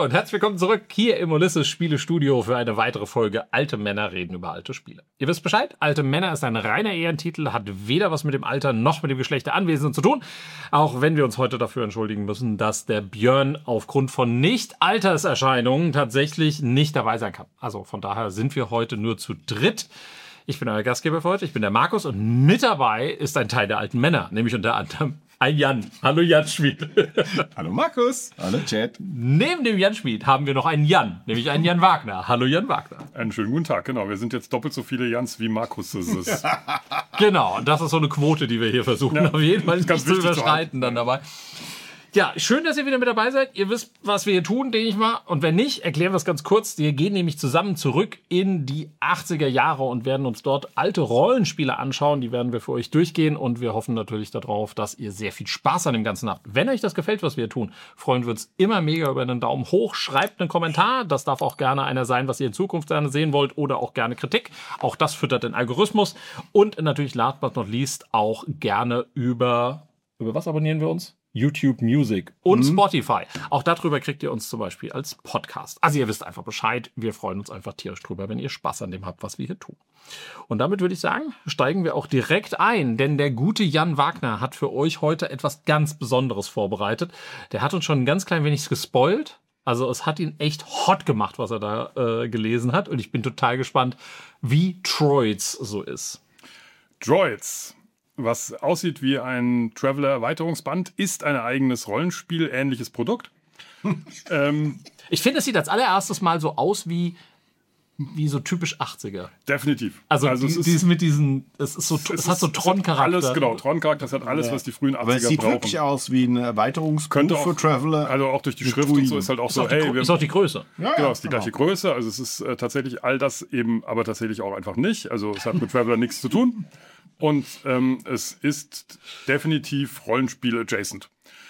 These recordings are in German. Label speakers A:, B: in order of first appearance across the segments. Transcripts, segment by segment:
A: Hallo und herzlich willkommen zurück hier im Ulysses Spielestudio für eine weitere Folge Alte Männer reden über alte Spiele. Ihr wisst Bescheid, Alte Männer ist ein reiner Ehrentitel, hat weder was mit dem Alter noch mit dem Geschlecht der Anwesenden zu tun, auch wenn wir uns heute dafür entschuldigen müssen, dass der Björn aufgrund von Nicht-Alterserscheinungen tatsächlich nicht dabei sein kann. Also von daher sind wir heute nur zu dritt. Ich bin euer Gastgeber für heute, ich bin der Markus und mit dabei ist ein Teil der Alten Männer, nämlich unter anderem ein Jan. Hallo Jan Schmid.
B: Hallo Markus. Hallo Chat.
A: Neben dem Jan Schmid haben wir noch einen Jan, nämlich einen Jan Wagner. Hallo Jan Wagner.
C: Einen schönen guten Tag, genau. Wir sind jetzt doppelt so viele Jans wie Markus es ist.
A: Genau, und das ist so eine Quote, die wir hier versuchen, auf jeden Fall nicht zu überschreiten dann dabei. Ja, schön, dass ihr wieder mit dabei seid. Ihr wisst, was wir hier tun, denke ich mal. Und wenn nicht, erklären wir es ganz kurz. Wir gehen nämlich zusammen zurück in die 80er Jahre und werden uns dort alte Rollenspiele anschauen. Die werden wir für euch durchgehen und wir hoffen natürlich darauf, dass ihr sehr viel Spaß an dem Ganzen habt. Wenn euch das gefällt, was wir hier tun, freuen wir uns immer mega über einen Daumen hoch. Schreibt einen Kommentar. Das darf auch gerne einer sein, was ihr in Zukunft gerne sehen wollt oder auch gerne Kritik. Auch das füttert den Algorithmus. Und natürlich, last but not least, auch gerne über was abonnieren wir uns? YouTube Music und Spotify. Auch darüber kriegt ihr uns zum Beispiel als Podcast. Also ihr wisst einfach Bescheid. Wir freuen uns einfach tierisch drüber, wenn ihr Spaß an dem habt, was wir hier tun. Und damit würde ich sagen, steigen wir auch direkt ein, denn der gute Jan Wagner hat für euch heute etwas ganz Besonderes vorbereitet. Der hat uns schon ein ganz klein wenig gespoilt. Also es hat ihn echt hot gemacht, was er da gelesen hat. Und ich bin total gespannt, wie Droids so ist.
C: Droids, was aussieht wie ein Traveler-Erweiterungsband, ist ein eigenes Rollenspiel, ähnliches Produkt.
A: Ich finde, es sieht als allererstes mal so aus wie so typisch 80er.
C: Definitiv.
A: Also es ist mit diesen, es hat so Tron-Charakter.
C: Alles, genau, Tron-Charakter, das hat alles, was die frühen 80er
B: Aber es sieht
C: brauchen.
B: wirklich aus wie ein Erweiterungsbuch
C: Könnte auch,
B: für Traveler.
C: Also auch durch die Schrift und so ist halt auch so,
A: Ist auch die Größe.
C: Genau, ist die gleiche Größe. Also es ist tatsächlich all das eben, aber tatsächlich auch einfach nicht. Also es hat mit Traveler nichts zu tun. Und es ist definitiv Rollenspiel-adjacent.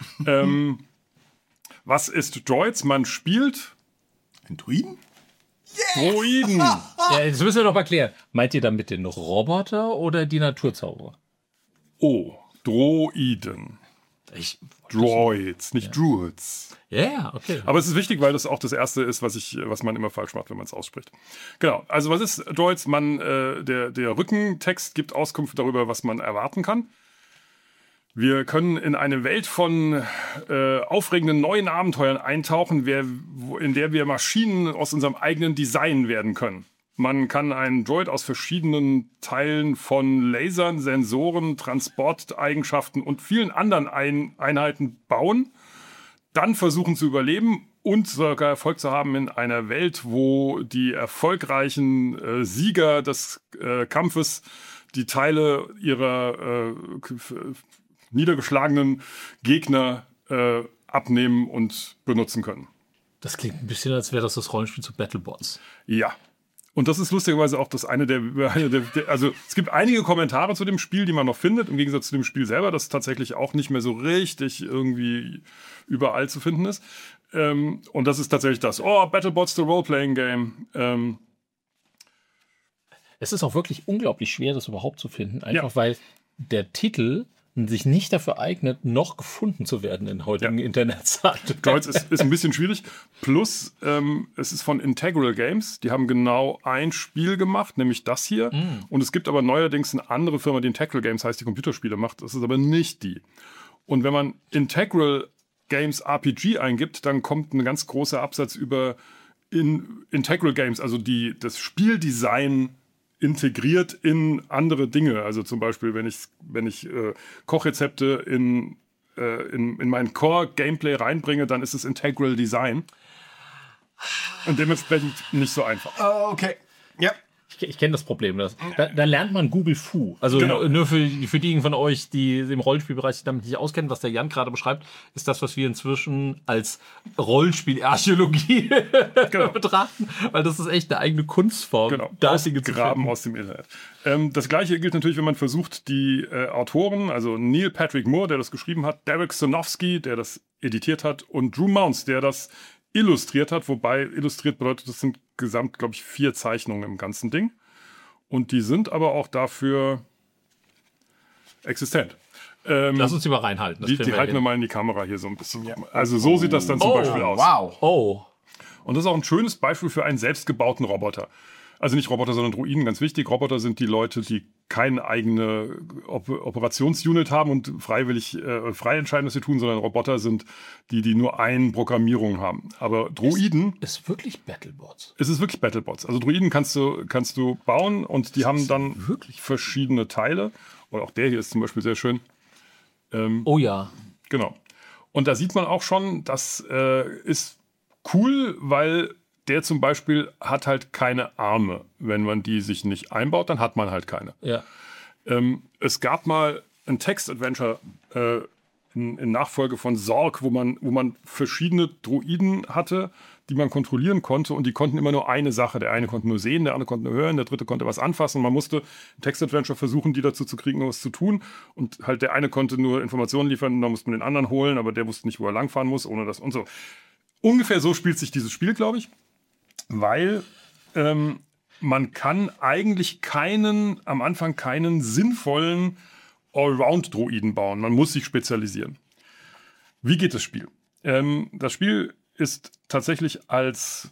C: Was ist Droids? Man spielt
B: Ein Druiden?
C: Droiden.
A: Ja, jetzt müssen wir doch mal klären. Meint ihr damit den Roboter oder die Naturzauberer?
C: Oh, Droiden. Droids, nicht Druids.
A: Ja, okay.
C: Aber es ist wichtig, weil das auch das Erste ist, was man immer falsch macht, wenn man es ausspricht. Genau, also was ist Droids? Der Rückentext gibt Auskunft darüber, was man erwarten kann. Wir können in eine Welt von aufregenden neuen Abenteuern eintauchen, in der wir Maschinen aus unserem eigenen Design werden können. Man kann einen Droid aus verschiedenen Teilen von Lasern, Sensoren, Transporteigenschaften und vielen anderen Einheiten bauen, dann versuchen zu überleben und sogar Erfolg zu haben in einer Welt, wo die erfolgreichen Sieger des Kampfes die Teile ihrer niedergeschlagenen Gegner abnehmen und benutzen können.
A: Das klingt ein bisschen, als wäre das Rollenspiel zu Battlebots.
C: Ja. Und das ist lustigerweise auch das also es gibt einige Kommentare zu dem Spiel, die man noch findet, im Gegensatz zu dem Spiel selber, das tatsächlich auch nicht mehr so richtig irgendwie überall zu finden ist. Und das ist tatsächlich das, Battlebots, the Role-Playing Game.
A: Es ist auch wirklich unglaublich schwer, das überhaupt zu finden, einfach weil der Titel sich nicht dafür eignet, noch gefunden zu werden in heutigen Internetzeit.
C: Droids ist ein bisschen schwierig. Plus, es ist von Integral Games. Die haben genau ein Spiel gemacht, nämlich das hier. Und es gibt aber neuerdings eine andere Firma, die Integral Games heißt, die Computerspiele macht. Das ist aber nicht die. Und wenn man Integral Games RPG eingibt, dann kommt ein ganz großer Absatz über Integral Games, also das Spieldesign integriert in andere Dinge. Also zum Beispiel, wenn ich Kochrezepte in mein Core-Gameplay reinbringe, dann ist es Integral Design. Und dementsprechend nicht so einfach.
B: Okay. Ja.
A: Ich kenne das Problem. Da lernt man Google Fu. Also
C: Genau.
A: nur für diejenigen von euch, die im Rollenspielbereich sich damit nicht auskennen, was der Jan gerade beschreibt, ist das, was wir inzwischen als Rollenspielarchäologie betrachten. Weil das ist echt eine eigene Kunstform.
C: Genau,
A: Graben
C: aus dem Internet. Das Gleiche gilt natürlich, wenn man versucht, die Autoren, also Neil Patrick Moore, der das geschrieben hat, Derek Sonofsky, der das editiert hat, und Drew Mounts, der das illustriert hat, wobei illustriert bedeutet, das sind gesamt, glaube ich, 4 Zeichnungen im ganzen Ding. Und die sind aber auch dafür existent.
A: Lass uns die mal reinhalten.
C: Die halten wir mal in die Kamera hier so ein bisschen. Ja. Also so sieht das dann zum Beispiel aus.
B: Wow.
A: Oh.
C: Und das ist auch ein schönes Beispiel für einen selbstgebauten Roboter. Also nicht Roboter, sondern Droiden, ganz wichtig. Roboter sind die Leute, die keine eigene Operationsunit haben und freiwillig frei entscheiden, was sie tun, sondern Roboter sind die nur eine Programmierung haben. Aber Droiden...
A: Es ist wirklich Battlebots.
C: Es ist wirklich Battlebots. Also Droiden kannst du bauen und die haben dann wirklich verschiedene Teile. Und auch der hier ist zum Beispiel sehr schön.
A: Oh ja.
C: Genau. Und da sieht man auch schon, das ist cool, weil der zum Beispiel hat halt keine Arme. Wenn man die sich nicht einbaut, dann hat man halt keine.
A: Ja.
C: Es gab mal ein Text-Adventure in Nachfolge von Zork, wo man verschiedene Droiden hatte, die man kontrollieren konnte und die konnten immer nur eine Sache. Der eine konnte nur sehen, der andere konnte nur hören, der dritte konnte was anfassen. Und man musste im Text-Adventure versuchen, die dazu zu kriegen, was zu tun. Und halt der eine konnte nur Informationen liefern, da musste man den anderen holen, aber der wusste nicht, wo er langfahren muss, ohne das und so. Ungefähr so spielt sich dieses Spiel, glaube ich. Weil man kann eigentlich am Anfang keinen sinnvollen Allround-Droiden bauen. Man muss sich spezialisieren. Wie geht das Spiel? Das Spiel ist tatsächlich als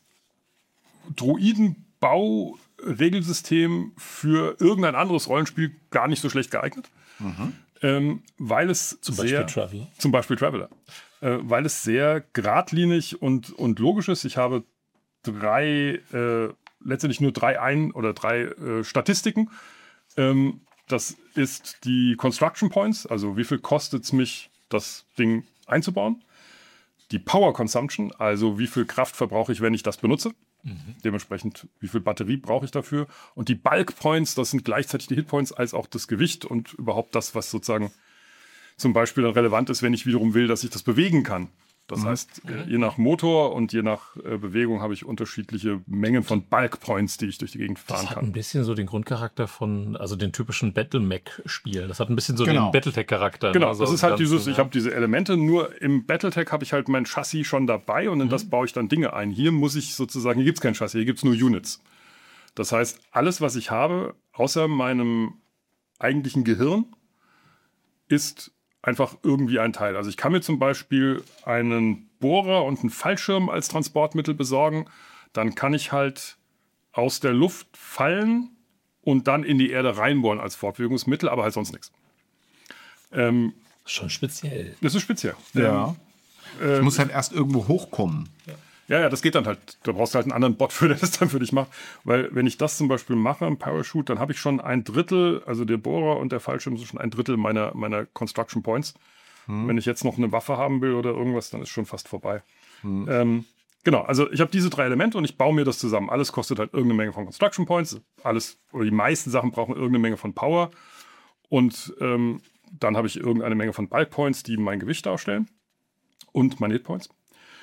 C: Droidenbau-Regelsystem für irgendein anderes Rollenspiel gar nicht so schlecht geeignet. Weil es
A: Zum Beispiel Traveler.
C: Weil es sehr geradlinig und logisch ist. Ich habe letztendlich nur drei Statistiken. Das ist die Construction Points, also wie viel kostet es mich, das Ding einzubauen. Die Power Consumption, also wie viel Kraft verbrauche ich, wenn ich das benutze. Dementsprechend, wie viel Batterie brauche ich dafür. Und die Bulk Points, das sind gleichzeitig die Hit Points als auch das Gewicht und überhaupt das, was sozusagen zum Beispiel dann relevant ist, wenn ich wiederum will, dass ich das bewegen kann. Das heißt, je nach Motor und je nach Bewegung habe ich unterschiedliche Mengen von Bulk Points, die ich durch die Gegend fahren
A: Das hat
C: kann.
A: ein bisschen so den Grundcharakter von, also den typischen Battle-Mech-Spielen. Das hat ein bisschen so den Battletech-Charakter.
C: Genau,
A: also
C: das ist halt ich habe diese Elemente, nur im Battletech habe ich halt mein Chassis schon dabei und in das baue ich dann Dinge ein. Hier muss ich sozusagen, hier gibt es kein Chassis, hier gibt es nur Units. Das heißt, alles, was ich habe, außer meinem eigentlichen Gehirn, ist einfach irgendwie ein Teil. Also ich kann mir zum Beispiel einen Bohrer und einen Fallschirm als Transportmittel besorgen. Dann kann ich halt aus der Luft fallen und dann in die Erde reinbohren als Fortbewegungsmittel, aber halt sonst nichts.
A: Schon speziell.
C: Das ist speziell.
B: Ja. Ich muss halt erst irgendwo hochkommen.
C: Ja, das geht dann halt. Da brauchst du halt einen anderen Bot für, der das dann für dich macht. Weil wenn ich das zum Beispiel mache, im Parachute, dann habe ich schon ein Drittel, also der Bohrer und der Fallschirm sind schon ein Drittel meiner Construction Points. Wenn ich jetzt noch eine Waffe haben will oder irgendwas, dann ist schon fast vorbei. Genau, also ich habe diese drei Elemente und ich baue mir das zusammen. Alles kostet halt irgendeine Menge von Construction Points. Alles oder die meisten Sachen brauchen irgendeine Menge von Power. Und dann habe ich irgendeine Menge von Bulk Points, die mein Gewicht darstellen. Und meine Hit Points.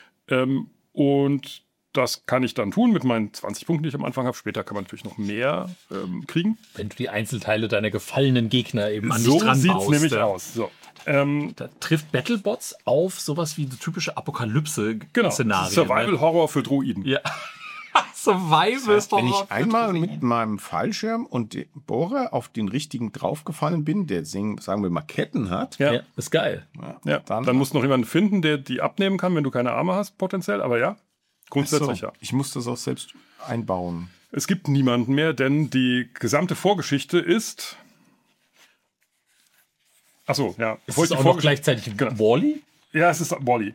C: Und das kann ich dann tun mit meinen 20 Punkten, die ich am Anfang habe. Später kann man natürlich noch mehr kriegen.
A: Wenn du die Einzelteile deiner gefallenen Gegner eben an dich
C: So
A: dran
C: sieht es
A: baust.
C: nämlich aus. So.
A: Da trifft Battlebots auf sowas wie die typische Apokalypse-Szenario.
C: Survival-Horror für Droiden.
A: Ja. Survival ist doch
B: Wenn ich einmal mit meinem Fallschirm und dem Bohrer auf den richtigen draufgefallen bin, der, sagen wir mal, Ketten hat,
A: Ja, ist geil.
C: Ja, dann musst du noch jemanden finden, der die abnehmen kann, wenn du keine Arme hast, potenziell. Aber ja, grundsätzlich ja.
B: Ich muss das auch selbst einbauen.
C: Es gibt niemanden mehr, denn die gesamte Vorgeschichte ist... Achso, ja.
A: Ist es auch noch gleichzeitig Wall-E?
C: Ja, es ist Wall-E.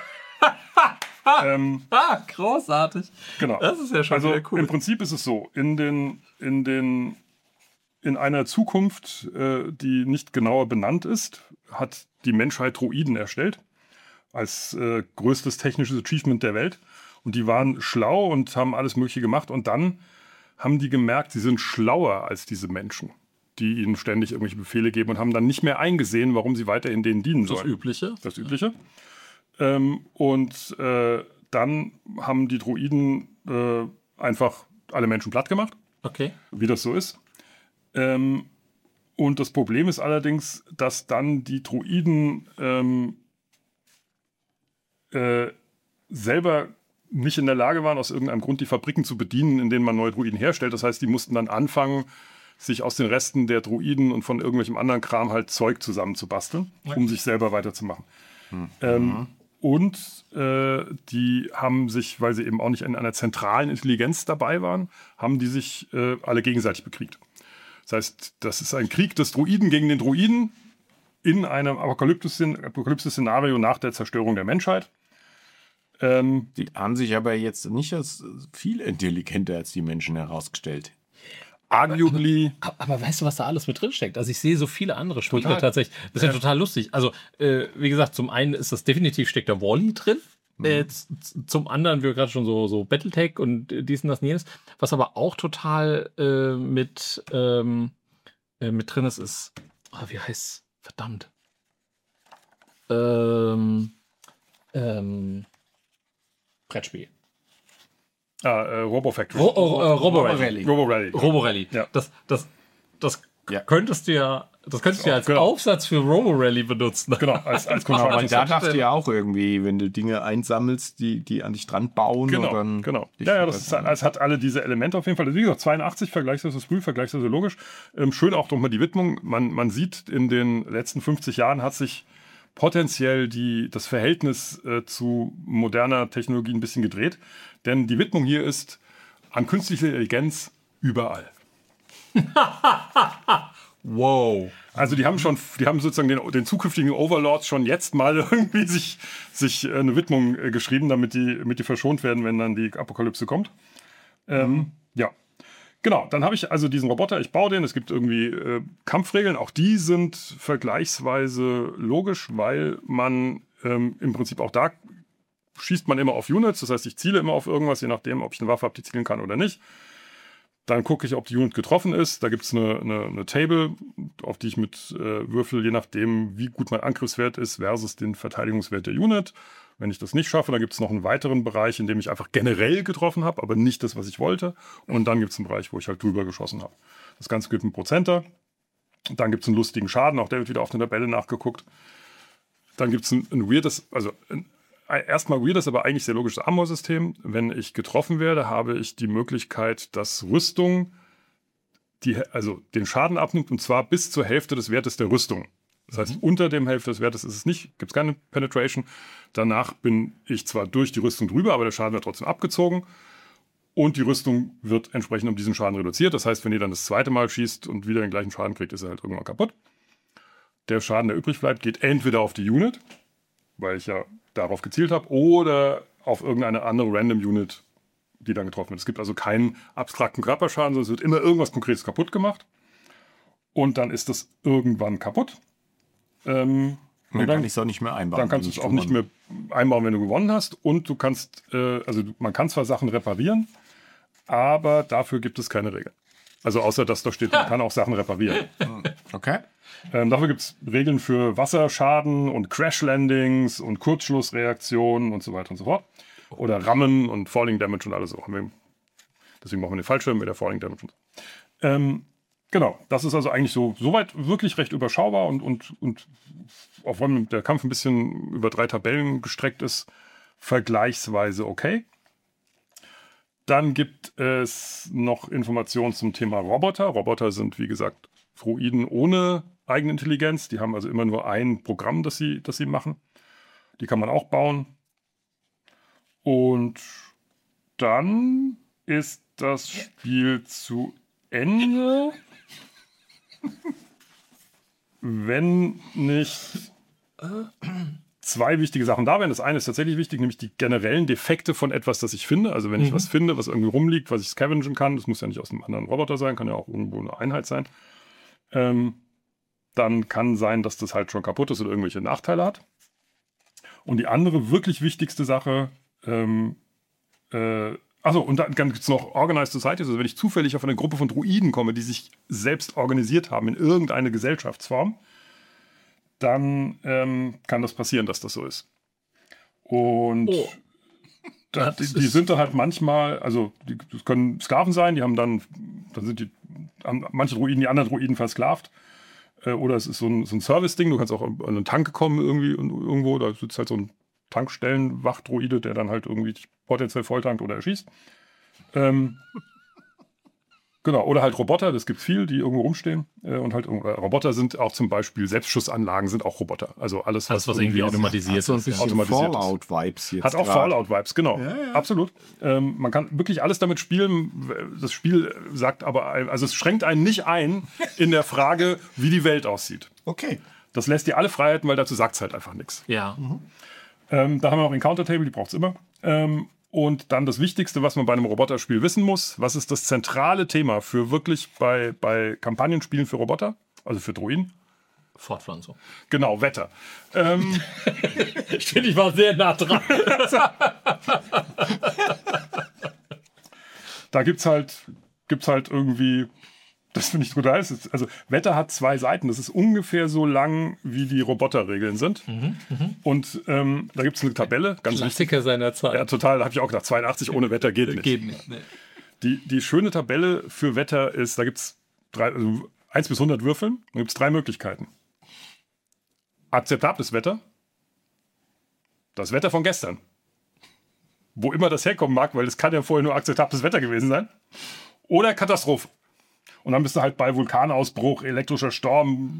A: Großartig.
C: Genau.
A: Das ist ja schon
C: also
A: sehr cool.
C: im Prinzip ist es so, in einer Zukunft, die nicht genauer benannt ist, hat die Menschheit Droiden erstellt als größtes technisches Achievement der Welt. Und die waren schlau und haben alles Mögliche gemacht. Und dann haben die gemerkt, sie sind schlauer als diese Menschen, die ihnen ständig irgendwelche Befehle geben und haben dann nicht mehr eingesehen, warum sie weiterhin denen dienen sollen. Das Übliche. Dann haben die Droiden einfach alle Menschen platt gemacht.
A: Okay.
C: Wie das so ist. Und das Problem ist allerdings, dass dann die Droiden selber nicht in der Lage waren, aus irgendeinem Grund die Fabriken zu bedienen, in denen man neue Droiden herstellt. Das heißt, die mussten dann anfangen, sich aus den Resten der Droiden und von irgendwelchem anderen Kram halt Zeug zusammenzubasteln, um sich selber weiterzumachen. Und die haben sich, weil sie eben auch nicht in einer zentralen Intelligenz dabei waren, haben die sich alle gegenseitig bekriegt. Das heißt, das ist ein Krieg des Droiden gegen den Droiden in einem Apokalypse-Szenario nach der Zerstörung der Menschheit.
B: Die haben sich aber jetzt nicht als viel intelligenter als die Menschen herausgestellt.
C: Arguably.
A: Aber weißt du, was da alles mit drin steckt? Also ich sehe so viele andere Spiele tatsächlich. Das ist ja total lustig. Also wie gesagt, zum einen ist das definitiv, steckt da Wall-E drin. Zum anderen, wir gerade schon so Battletech und dies und das und jenes. Was aber auch total mit drin ist, wie heißt verdammt. Brettspiel.
C: Robo-Factory.
A: Robo-Rally.
C: Ja.
A: Das könntest du ja als Aufsatz für Robo-Rally benutzen.
C: Genau, als
B: Aber da dachte ich ja auch irgendwie, wenn du Dinge einsammelst, die an dich dran bauen.
C: Genau. Ja, es hat alle diese Elemente auf jeden Fall. Wie gesagt, 82, vergleichsweise früh, vergleichsweise logisch. Schön auch nochmal die Widmung. Man sieht, in den letzten 50 Jahren hat sich potenziell das Verhältnis zu moderner Technologie ein bisschen gedreht. Denn die Widmung hier ist an künstliche Intelligenz überall.
A: Wow.
C: Also die haben sozusagen den zukünftigen Overlords schon jetzt mal irgendwie sich eine Widmung geschrieben, damit die verschont werden, wenn dann die Apokalypse kommt. Ja. Genau, dann habe ich also diesen Roboter, ich baue den, es gibt irgendwie Kampfregeln, auch die sind vergleichsweise logisch, weil man im Prinzip auch da schießt man immer auf Units, das heißt, ich ziele immer auf irgendwas, je nachdem, ob ich eine Waffe habe, die zielen kann oder nicht. Dann gucke ich, ob die Unit getroffen ist. Da gibt es eine Table, auf die ich mit würfel, je nachdem, wie gut mein Angriffswert ist, versus den Verteidigungswert der Unit. Wenn ich das nicht schaffe, dann gibt es noch einen weiteren Bereich, in dem ich einfach generell getroffen habe, aber nicht das, was ich wollte. Und dann gibt es einen Bereich, wo ich halt drüber geschossen habe. Das Ganze gibt einen Prozenter. Dann gibt es einen lustigen Schaden, auch der wird wieder auf der Tabelle nachgeguckt. Dann gibt es ein weirdes, erstmal weirdes, aber eigentlich sehr logisches Armor-System. Wenn ich getroffen werde, habe ich die Möglichkeit, dass Rüstung den Schaden abnimmt, und zwar bis zur Hälfte des Wertes der Rüstung. Das heißt, unter dem Hälfte des Wertes ist es nicht, gibt es keine Penetration. Danach bin ich zwar durch die Rüstung drüber, aber der Schaden wird trotzdem abgezogen. Und die Rüstung wird entsprechend um diesen Schaden reduziert. Das heißt, wenn ihr dann das zweite Mal schießt und wieder den gleichen Schaden kriegt, ist er halt irgendwann kaputt. Der Schaden, der übrig bleibt, geht entweder auf die Unit, weil ich ja darauf gezielt habe, oder auf irgendeine andere Random Unit, die dann getroffen wird. Es gibt also keinen abstrakten Körperschaden, sondern es wird immer irgendwas Konkretes kaputt gemacht. Und dann ist das irgendwann kaputt.
B: Dann kann ich es auch nicht mehr einbauen.
C: Dann kannst du es auch nicht mehr einbauen, wenn du gewonnen hast. Und du kannst, man kann zwar Sachen reparieren, aber dafür gibt es keine Regeln. Also außer, dass da steht, man kann auch Sachen reparieren.
B: Okay.
C: Dafür gibt es Regeln für Wasserschaden und Crash-Landings und Kurzschlussreaktionen und so weiter und so fort. Oder Rammen und Falling Damage und alles so. Deswegen brauchen wir den Fallschirm mit der Falling Damage und so. Genau, das ist also eigentlich soweit wirklich recht überschaubar und auch wenn der Kampf ein bisschen über 3 Tabellen gestreckt ist, vergleichsweise okay. Dann gibt es noch Informationen zum Thema Roboter. Roboter sind, wie gesagt, Droiden ohne eigene Intelligenz. Die haben also immer nur ein Programm, das sie machen. Die kann man auch bauen. Und dann ist das Spiel zu Ende. Wenn nicht 2 wichtige Sachen da wären. Das eine ist tatsächlich wichtig, nämlich die generellen Defekte von etwas, das ich finde. Also wenn ich was finde, was irgendwie rumliegt, was ich scavengen kann, das muss ja nicht aus einem anderen Roboter sein, kann ja auch irgendwo eine Einheit sein, dann kann sein, dass das halt schon kaputt ist oder irgendwelche Nachteile hat. Und die andere wirklich wichtigste Sache, und dann gibt es noch Organized Societies, also wenn ich zufällig auf eine Gruppe von Druiden komme, die sich selbst organisiert haben in irgendeine Gesellschaftsform, dann kann das passieren, dass das so ist. Und die sind dann halt manchmal, also das können Sklaven sein, die haben dann haben manche Druiden die anderen Druiden versklavt. Oder es ist so ein Service-Ding, du kannst auch an einen Tank kommen irgendwo, da sitzt halt so ein Tankstellenwachdruide, der dann halt irgendwie dich potenziell volltankt oder erschießt. Genau, Genau, oder halt Roboter, das gibt viel, die irgendwo rumstehen. Und halt Roboter sind auch zum Beispiel Selbstschussanlagen sind auch Roboter. Also alles was
A: irgendwie automatisiert
B: So ein bisschen Fallout-Vibes jetzt.
C: Hat auch Fallout-Vibes, genau. Ja. Absolut. Man kann wirklich alles damit spielen. Das Spiel sagt aber, also es schränkt einen nicht ein in der Frage, wie die Welt aussieht.
B: Okay.
C: Das lässt dir alle Freiheiten, weil dazu sagt es halt einfach nichts.
A: Ja.
C: Da haben wir noch Encounter Table, die braucht es immer. Und dann das Wichtigste, was man bei einem Roboterspiel wissen muss, was ist das zentrale Thema für wirklich bei Kampagnenspielen für Roboter, also für Droiden?
A: Fortpflanzung.
C: Genau, Wetter.
A: Ich finde, ich war sehr nah dran.
C: Da gibt's halt irgendwie, das finde ich total, also Wetter hat 2 Seiten, das ist ungefähr so lang, wie die Roboterregeln sind. Und da gibt es eine Tabelle, ganz
A: Klassiker seiner Zeit.
C: Ja, total, da habe ich auch gedacht, 82 ohne Wetter geht nicht.
A: Geht nicht, ne.
C: Die schöne Tabelle für Wetter ist, da gibt es 1 bis 100 Würfeln, da gibt es 3 Möglichkeiten. Akzeptables Wetter, das Wetter von gestern. Wo immer das herkommen mag, weil es kann ja vorher nur akzeptables Wetter gewesen sein. Oder Katastrophe. Und dann bist du halt bei Vulkanausbruch, elektrischer Sturm,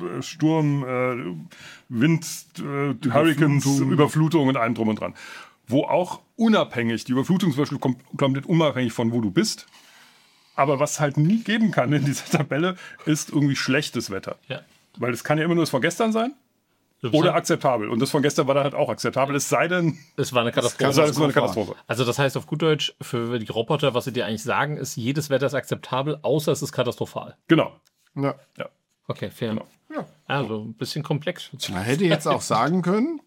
C: Wind, Hurricanes, Überflutung und allem drum und dran. Wo auch unabhängig, die Überflutung zum Beispiel komplett unabhängig von wo du bist. Aber was halt nie geben kann in dieser Tabelle, ist irgendwie schlechtes Wetter.
A: Ja.
C: Weil es kann ja immer nur das von gestern sein. Oder akzeptabel. Und das von gestern war dann halt auch akzeptabel. Es sei denn,
A: es war eine Katastrophe.
C: es war eine Katastrophe.
A: Also das heißt auf gut Deutsch, für die Roboter, was sie dir eigentlich sagen, ist, jedes Wetter ist akzeptabel, außer es ist katastrophal.
C: Genau.
B: Ja.
A: Okay, fair.
C: Genau.
B: Ja.
A: Also ein bisschen komplex.
B: Man hätte jetzt auch sagen können,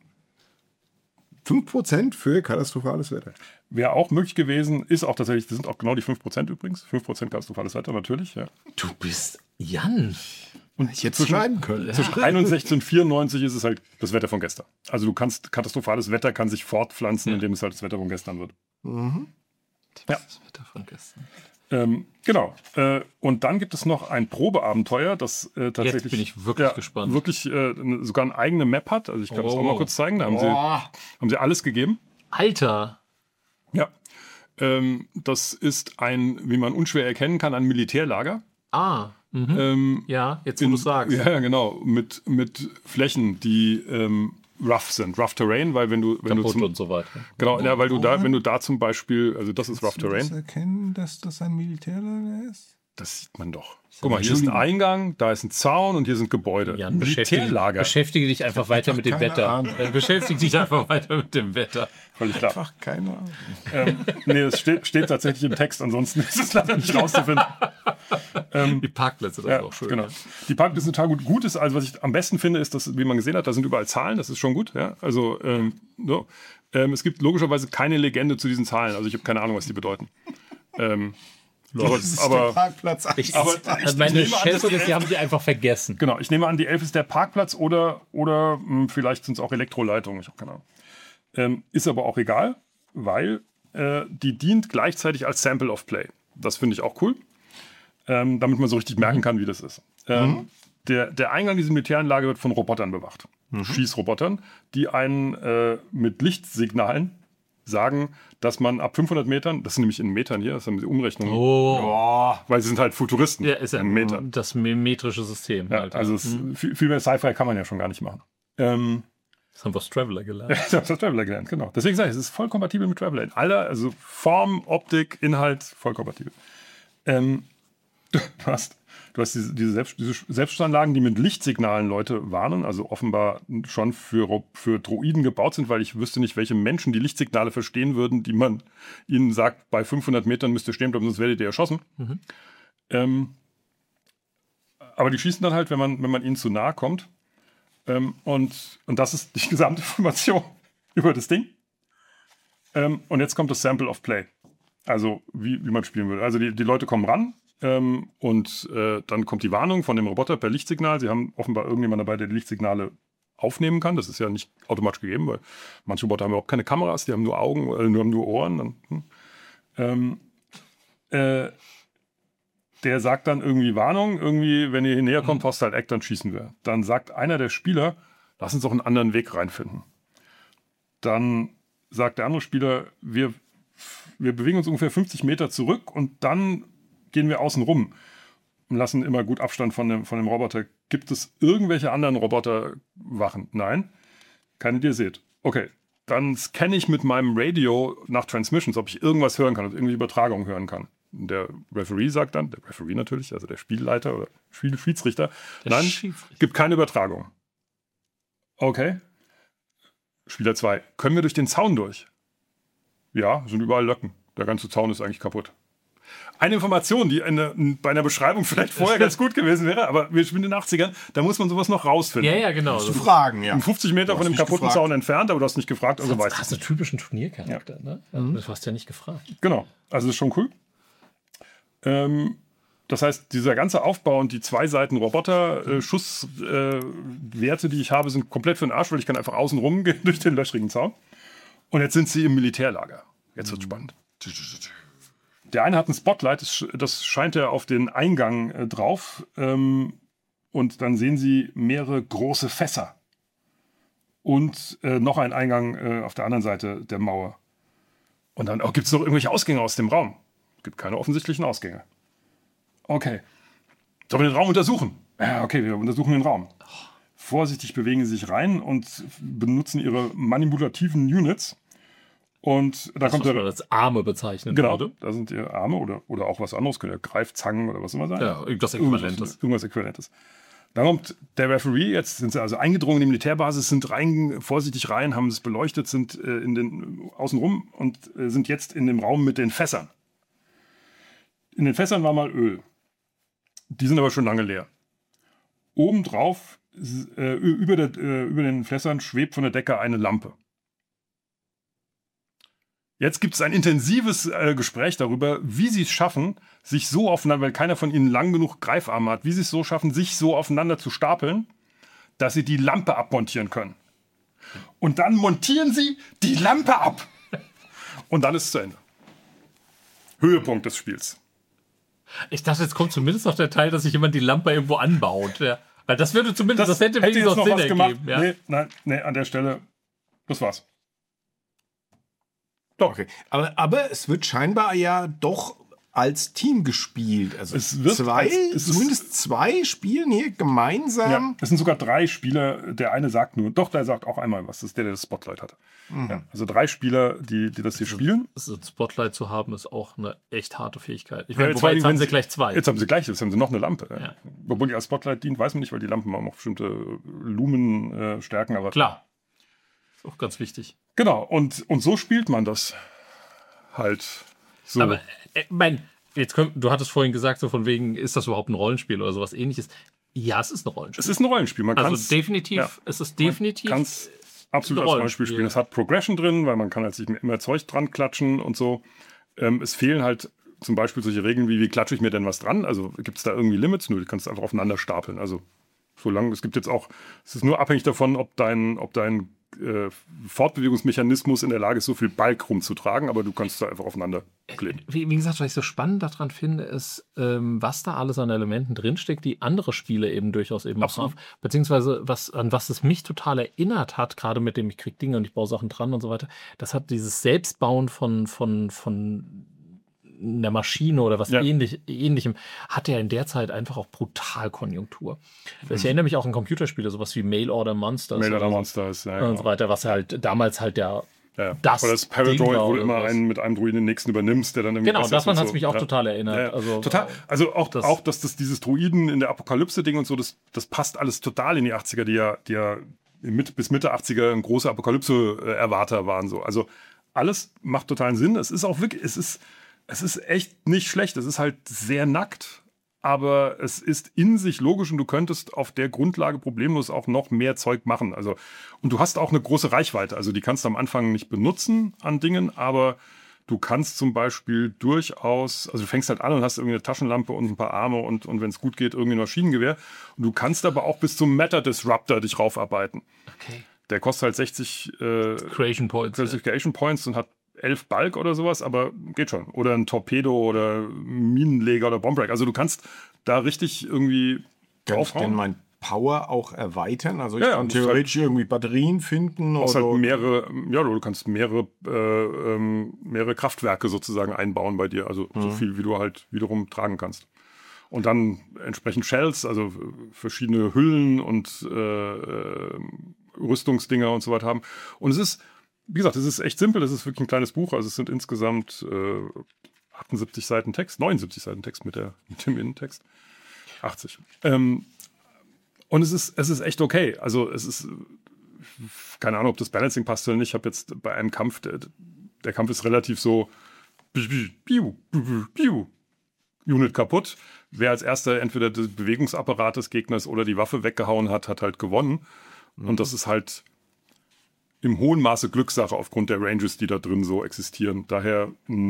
B: 5% für katastrophales Wetter.
C: Wäre auch möglich gewesen, ist auch tatsächlich, das sind auch genau die 5% übrigens. 5% katastrophales Wetter, natürlich. Ja.
A: Du bist Jan.
B: Und ich jetzt schneiden können.
C: Zwischen 61 und 94 ist es halt das Wetter von gestern. Also du kannst, katastrophales Wetter kann sich fortpflanzen, indem es halt das Wetter von gestern wird.
A: Das Wetter von gestern.
C: Genau. Und dann gibt es noch ein Probeabenteuer, das tatsächlich.
A: Jetzt bin ich wirklich gespannt.
C: Wirklich sogar eine eigene Map hat. Also ich kann das auch mal kurz zeigen. Da haben sie alles gegeben.
A: Alter.
C: Ja. Das ist wie man unschwer erkennen kann, ein Militärlager.
A: Ah. Ja, jetzt wo du sagst.
C: Ja, genau. Mit Flächen, die rough sind. Rough Terrain, weil wenn du
A: und so weiter.
C: Genau, ja, weil wenn du da zum Beispiel, also das ist Rough Terrain.
B: Kannst du das erkennen, dass das ein Militärlager ist?
C: Das sieht man doch. Guck mal, hier ist ein Eingang, da ist ein Zaun und hier sind Gebäude.
A: Jan,
C: Militärlager.
A: Beschäftige dich einfach weiter mit dem Wetter. Beschäftige dich einfach weiter mit dem Wetter.
C: Völlig klar.
B: Einfach keine Ahnung.
C: Nee, es steht tatsächlich im Text, ansonsten ist es leider nicht rauszufinden.
A: Die Parkplätze, das ist auch schön.
C: Genau. Die Parkplätze sind total gut. Ist, also was ich am besten finde, ist, dass, wie man gesehen hat, da sind überall Zahlen, das ist schon gut. Ja? Also es gibt logischerweise keine Legende zu diesen Zahlen, also ich habe keine Ahnung, was die bedeuten.
B: Das ist der Parkplatz.
A: Meine Schätzung ist, die haben sie einfach vergessen.
C: Genau, ich nehme an, die 11 ist der Parkplatz oder vielleicht sind es auch Elektroleitungen, ich habe keine Ahnung. Ist aber auch egal, weil die dient gleichzeitig als Sample of Play. Das finde ich auch cool, damit man so richtig merken kann, wie das ist. Der Eingang dieser Militäranlage wird von Robotern bewacht. Schießrobotern, die einen mit Lichtsignalen sagen, dass man ab 500 Metern, das sind nämlich in Metern hier, das haben die Umrechnungen, weil sie sind halt Futuristen.
A: Ja, ist ja
C: in Metern.
A: Das metrische System.
C: Ja,
A: halt.
C: also viel mehr Sci-Fi kann man ja schon gar nicht machen.
A: Das haben wir aus Traveler gelernt.
C: Ich habe das Traveler gelernt, genau. Deswegen sage ich, es ist voll kompatibel mit Traveler. In aller, also Form, Optik, Inhalt, voll kompatibel. Du hast diese Selbstschussanlagen, die mit Lichtsignalen Leute warnen, also offenbar schon für Droiden gebaut sind, weil ich wüsste nicht, welche Menschen die Lichtsignale verstehen würden, die man ihnen sagt, bei 500 Metern müsst ihr stehen bleiben, sonst werdet ihr erschossen. Aber die schießen dann halt, wenn man ihnen zu nahe kommt. Und das ist die gesamte Information über das Ding. Und jetzt kommt das Sample of Play. Also wie man spielen will. Also die Leute kommen ran. Und dann kommt die Warnung von dem Roboter per Lichtsignal. Sie haben offenbar irgendjemand dabei, der die Lichtsignale aufnehmen kann. Das ist ja nicht automatisch gegeben, weil manche Roboter haben überhaupt keine Kameras, die haben nur Augen, nur Ohren. Der sagt dann irgendwie Warnung, irgendwie, wenn ihr hier näher kommt, Hostile Act, dann schießen wir. Dann sagt einer der Spieler, lass uns doch einen anderen Weg reinfinden. Dann sagt der andere Spieler, wir bewegen uns ungefähr 50 Meter zurück und dann gehen wir außen rum und lassen immer gut Abstand von dem Roboter. Gibt es irgendwelche anderen Roboterwachen? Nein. Keine, die ihr seht. Okay, dann scanne ich mit meinem Radio nach Transmissions, ob ich irgendwas hören kann, ob ich irgendwie Übertragungen hören kann. Der Referee sagt dann, der Referee natürlich, also der Spielleiter oder Schiedsrichter, nein, gibt keine Übertragung. Okay. Spieler 2, können wir durch den Zaun durch? Ja, sind überall Löcken. Der ganze Zaun ist eigentlich kaputt. Eine Information, die bei einer Beschreibung vielleicht vorher ganz gut gewesen wäre, aber wir spielen in den 80ern, da muss man sowas noch rausfinden.
A: Ja, genau.
B: Zu fragen, ja.
C: 50 Meter von dem kaputten Zaun entfernt, aber du hast nicht gefragt, also weißt du.
A: Das ist ein typischen Turniercharakter, ne? Du hast ja nicht gefragt.
C: Genau, also das ist schon cool. Das heißt, dieser ganze Aufbau und die 2 Seiten Roboter, Schusswerte, die ich habe, sind komplett für den Arsch, weil ich kann einfach außen rum gehen durch den löchrigen Zaun. Und jetzt sind sie im Militärlager. Jetzt wird's spannend. Der eine hat ein Spotlight, das scheint er auf den Eingang drauf. Und dann sehen sie mehrere große Fässer. Und noch einen Eingang auf der anderen Seite der Mauer. Und dann gibt es noch irgendwelche Ausgänge aus dem Raum. Es gibt keine offensichtlichen Ausgänge. Okay. Sollen wir den Raum untersuchen? Ja, okay, wir untersuchen den Raum. Vorsichtig bewegen sie sich rein und benutzen ihre manipulativen Units. Und da kommt
A: der als Arme bezeichnen.
C: Genau, da sind ihre Arme oder auch was anderes, können ja Greifzangen oder was immer sein.
A: Ja, irgendwas Äquivalentes.
C: Irgendwas Äquivalentes. Dann kommt der Referee, jetzt sind sie also eingedrungen in die Militärbasis, sind vorsichtig rein, haben es beleuchtet, sind außenrum und sind jetzt in dem Raum mit den Fässern. In den Fässern war mal Öl. Die sind aber schon lange leer. Obendrauf, über den Fässern, schwebt von der Decke eine Lampe. Jetzt gibt es ein intensives Gespräch darüber, wie sie es schaffen, sich so aufeinander, weil keiner von ihnen lang genug Greifarme hat, wie sie es so schaffen, sich so aufeinander zu stapeln, dass sie die Lampe abmontieren können. Und dann montieren sie die Lampe ab. Und dann ist es zu Ende. Höhepunkt des Spiels.
A: Ich dachte, jetzt kommt zumindest noch der Teil, dass sich jemand die Lampe irgendwo anbaut. Ja. Weil das würde zumindest, das hätte wenigstens noch Sinn ergeben. Ja.
C: Nee, an der Stelle, das war's.
B: Doch. Okay. Aber es wird scheinbar ja doch als Team gespielt. Also zumindest 2 spielen hier gemeinsam.
C: Ja, es sind sogar 3 Spieler. Der eine sagt nur, doch, der sagt auch einmal was. Das ist der das Spotlight hatte. Ja, also 3 Spieler, die das hier spielen.
A: Das Spotlight zu haben, ist auch eine echt harte Fähigkeit. Ich meine, jetzt haben sie gleich 2.
C: Jetzt haben sie noch eine Lampe. Ja. Obwohl die als Spotlight dient, weiß man nicht, weil die Lampen auch noch bestimmte Lumen stärken. Aber
A: klar. Ist auch ganz wichtig.
C: Genau, und so spielt man das halt so.
A: Aber, du hattest vorhin gesagt, so von wegen, ist das überhaupt ein Rollenspiel oder sowas Ähnliches? Ja, es ist ein Rollenspiel.
C: Es ist ein Rollenspiel.
A: Es ist definitiv
C: kann es absolut als Rollenspiel spielen. Es hat Progression drin, weil man kann halt sich immer Zeug dran klatschen und so. Es fehlen halt zum Beispiel solche Regeln wie klatsche ich mir denn was dran? Also gibt es da irgendwie Limits? Nö, du kannst einfach aufeinander stapeln. Also solange, es gibt jetzt auch, es ist nur abhängig davon, ob dein Fortbewegungsmechanismus in der Lage ist, so viel Balk rumzutragen, aber du kannst da einfach aufeinander kleben.
A: Wie gesagt, was ich so spannend daran finde, ist, was da alles an Elementen drinsteckt, die andere Spiele eben durchaus eben auch haben. Beziehungsweise an was es mich total erinnert hat, gerade mit dem ich krieg Dinge und ich baue Sachen dran und so weiter, das hat dieses Selbstbauen von einer Maschine oder was Ähnlichem, hatte ja in der Zeit einfach auch brutal Konjunktur. Ich erinnere mich auch an Computerspiele, sowas wie Mail Order Monsters. Und so weiter, was halt damals halt das
C: Oder das Paradroid, wo du immer einen mit einem Druiden den nächsten übernimmst, der dann irgendwie.
A: Genau, das hat mich auch total erinnert.
C: Ja. Total. Also auch dass dieses Druiden in der Apokalypse-Ding und so, das passt alles total in die 80er, die ja bis Mitte 80er ein großer Apokalypse-Erwarter waren. So. Also alles macht totalen Sinn. Es ist auch wirklich, es ist echt nicht schlecht. Es ist halt sehr nackt, aber es ist in sich logisch und du könntest auf der Grundlage problemlos auch noch mehr Zeug machen. Also, und du hast auch eine große Reichweite. Also die kannst du am Anfang nicht benutzen an Dingen, aber du kannst zum Beispiel durchaus, also du fängst halt an und hast irgendwie eine Taschenlampe und ein paar Arme und wenn es gut geht, irgendwie ein Maschinengewehr. Und du kannst aber auch bis zum Matter Disruptor dich raufarbeiten.
A: Okay.
C: Der kostet halt 60
A: Creation
C: Points und hat 11 Balk oder sowas, aber geht schon. Oder ein Torpedo oder Minenleger oder Bombrake. Also du kannst da richtig irgendwie draufhauen.
B: Denn mein Power auch erweitern? Also ich kann theoretisch irgendwie Batterien finden oder
C: halt du kannst mehrere Kraftwerke sozusagen einbauen bei dir, also so viel, wie du halt wiederum tragen kannst. Und dann entsprechend Shells, also verschiedene Hüllen und Rüstungsdinger und so weiter haben. Und es ist, wie gesagt, es ist echt simpel, es ist wirklich ein kleines Buch, also es sind insgesamt 78 Seiten Text, 79 Seiten Text mit dem Innentext. 80. Und es ist echt okay. Also es ist, keine Ahnung, ob das Balancing passt oder nicht. Ich habe jetzt bei einem Kampf, der Kampf ist relativ so Unit kaputt. Wer als erster entweder den Bewegungsapparat des Gegners oder die Waffe weggehauen hat, hat halt gewonnen. Und das ist halt im hohen Maße Glückssache aufgrund der Ranges, die da drin so existieren. Daher,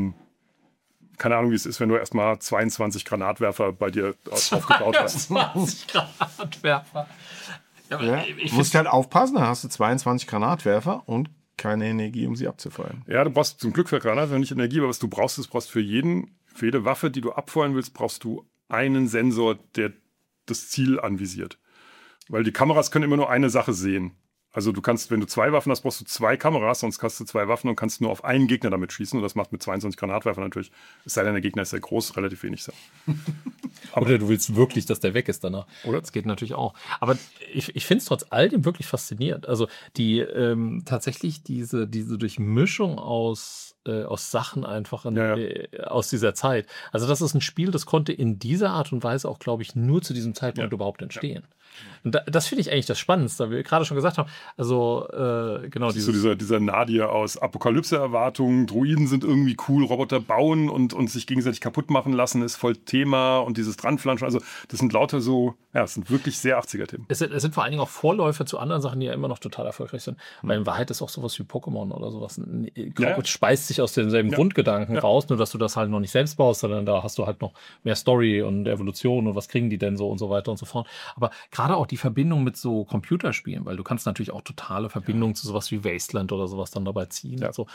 C: keine Ahnung, wie es ist, wenn du erstmal 22 Granatwerfer bei dir aufgebaut hast.
A: 22 Granatwerfer.
B: Ja, du musst halt aufpassen, dann hast du 22 Granatwerfer und keine Energie, um sie abzufeuern.
C: Ja, du brauchst zum Glück für Granatwerfer nicht Energie, aber was du brauchst für jede Waffe, die du abfeuern willst, brauchst du einen Sensor, der das Ziel anvisiert. Weil die Kameras können immer nur eine Sache sehen. Also du kannst, wenn du 2 Waffen hast, brauchst du 2 Kameras, sonst hast du 2 Waffen und kannst nur auf einen Gegner damit schießen. Und das macht mit 22 Granatwerfern natürlich, es sei denn, der Gegner ist sehr groß, relativ wenig sein.
A: Oder du willst wirklich, dass der weg ist danach. Oder? Das geht natürlich auch. Aber ich finde es trotz all dem wirklich faszinierend. Also die tatsächlich diese Durchmischung aus Sachen einfach aus dieser Zeit. Also das ist ein Spiel, das konnte in dieser Art und Weise auch, glaube ich, nur zu diesem Zeitpunkt überhaupt entstehen. Und das finde ich eigentlich das Spannendste, wie wir gerade schon gesagt haben. Also genau
C: dieser Nadir aus Apokalypse-Erwartungen, Droiden sind irgendwie cool, Roboter bauen und sich gegenseitig kaputt machen lassen, ist voll Thema und dieses Dranflanschen. Also das sind lauter so, es sind wirklich sehr 80er-Themen.
A: Es sind vor allen Dingen auch Vorläufer zu anderen Sachen, die ja immer noch total erfolgreich sind. Weil in Wahrheit ist auch sowas wie Pokémon oder sowas. Speist sich aus denselben Grundgedanken raus, nur dass du das halt noch nicht selbst baust, sondern da hast du halt noch mehr Story und Evolution und was kriegen die denn so und so weiter und so fort. Aber gerade auch die Verbindung mit so Computerspielen, weil du kannst natürlich auch totale Verbindungen zu sowas wie Wasteland oder sowas dann dabei ziehen. Ja. Also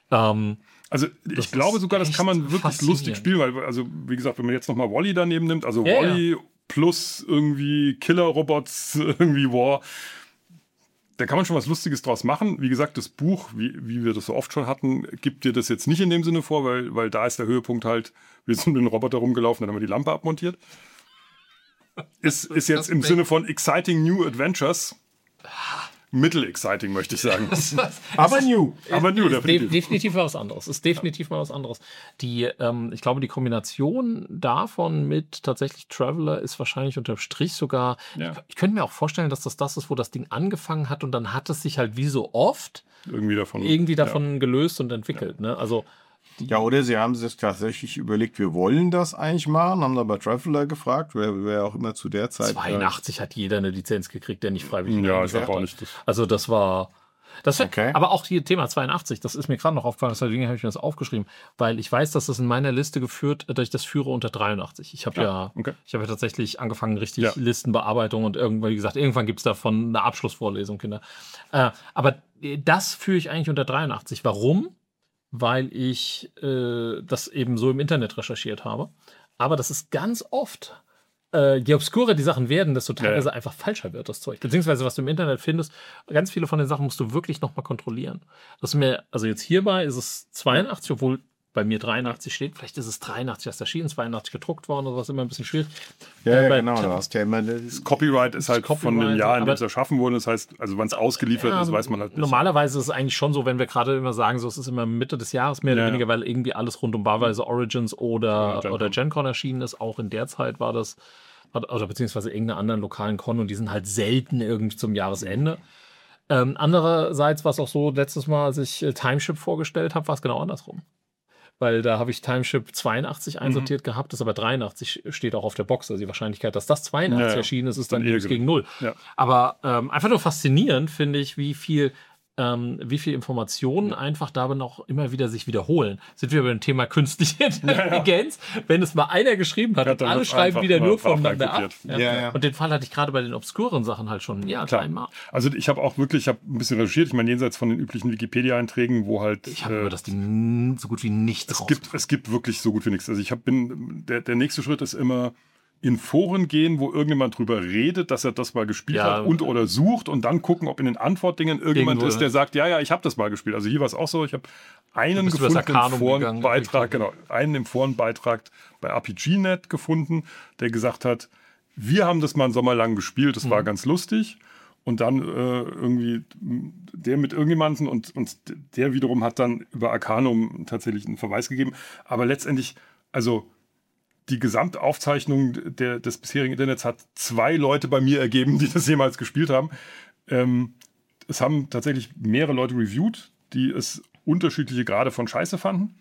C: ich glaube sogar, das kann man wirklich lustig spielen, weil, also wie gesagt, wenn man jetzt nochmal Wall-E daneben nimmt, also Wall-E plus irgendwie Killer-Robots, irgendwie War, da kann man schon was Lustiges draus machen. Wie gesagt, das Buch, wie wir das so oft schon hatten, gibt dir das jetzt nicht in dem Sinne vor, weil da ist der Höhepunkt halt, wir sind mit dem Roboter rumgelaufen, dann haben wir die Lampe abmontiert. Ist jetzt im Sinne von Exciting New Adventures mittel-exciting, möchte ich sagen.
B: Aber new.
A: Definitiv mal was anderes. Ist definitiv mal was anderes. Ich glaube, die Kombination davon mit tatsächlich Traveler ist wahrscheinlich unterm Strich sogar. Ja. Ich könnte mir auch vorstellen, dass das ist, wo das Ding angefangen hat und dann hat es sich halt wie so oft irgendwie davon gelöst und entwickelt. Ne? Also
B: oder sie haben sich tatsächlich überlegt, wir wollen das eigentlich machen, haben dann bei Traveler gefragt, wer auch immer zu der Zeit.
A: 82 hat jeder eine Lizenz gekriegt, der nicht freiwillig
C: ich habe auch nicht das.
A: Also das war. Aber auch hier Thema 82, das ist mir gerade noch aufgefallen, deswegen habe ich mir das aufgeschrieben, weil ich weiß, dass das in meiner Liste geführt, dass ich das führe unter 83. Ich habe ja tatsächlich angefangen, richtig Listenbearbeitung und irgendwann gibt es davon eine Abschlussvorlesung, Kinder. Aber das führe ich eigentlich unter 83. Warum? Weil ich das eben so im Internet recherchiert habe. Aber das ist ganz oft, je obskurer die Sachen werden, desto teilweise einfach falscher wird das Zeug. Beziehungsweise, was du im Internet findest, ganz viele von den Sachen musst du wirklich nochmal kontrollieren. Also jetzt hierbei ist es 82, obwohl bei mir 83 steht. Vielleicht ist es 83 erst erschienen, 82 gedruckt worden oder was, immer ein bisschen schwierig.
B: Genau. Du hast ja immer
C: das Copyright ist halt von dem Jahr, in dem es erschaffen wurde. Das heißt, also wann es ausgeliefert ist, weiß man halt nicht.
A: Normalerweise ist es eigentlich schon so, wenn wir gerade immer sagen, so es ist immer Mitte des Jahres, mehr oder weniger, weil irgendwie alles rund um wahlweise Origins oder GenCon erschienen ist. Auch in der Zeit war das, oder beziehungsweise irgendeiner anderen lokalen Con, und die sind halt selten irgendwie zum Jahresende. Andererseits war es auch so, letztes Mal, als ich Timeship vorgestellt habe, war es genau andersrum. Weil da habe ich Timeship 82 einsortiert gehabt, das aber 83 steht auch auf der Box. Also die Wahrscheinlichkeit, dass das 82 erschienen ist, ist dann gegen 0. Ja. Aber einfach nur faszinierend finde ich, wie viel Informationen einfach da noch immer wieder sich wiederholen. Sind wir über dem Thema künstliche Intelligenz? Wenn es mal einer geschrieben hat und alle schreiben wieder nur voneinander ab. Und den Fall hatte ich gerade bei den obskuren Sachen halt schon einmal.
C: Also ich habe ein bisschen recherchiert. Ich meine, jenseits von den üblichen Wikipedia-Einträgen, wo halt...
A: Ich habe über das Ding so gut wie nichts
C: es gibt wirklich so gut wie nichts. Also der nächste Schritt ist immer in Foren gehen, wo irgendjemand drüber redet, dass er das mal gespielt hat und oder sucht und dann gucken, ob in den Antwortdingen irgendjemand ist, der sagt, ja, ich habe das mal gespielt. Also hier war es auch so, ich habe einen gefunden im Forenbeitrag, einen im Forenbeitrag bei RPG.net gefunden, der gesagt hat, wir haben das mal einen Sommer lang gespielt, das war ganz lustig. Und dann irgendwie der mit irgendjemandem und der wiederum hat dann über Arcanum tatsächlich einen Verweis gegeben. Aber letztendlich, also die Gesamtaufzeichnung des bisherigen Internets hat 2 Leute bei mir ergeben, die das jemals gespielt haben. Es haben tatsächlich mehrere Leute reviewed, die es unterschiedliche Grade von Scheiße fanden.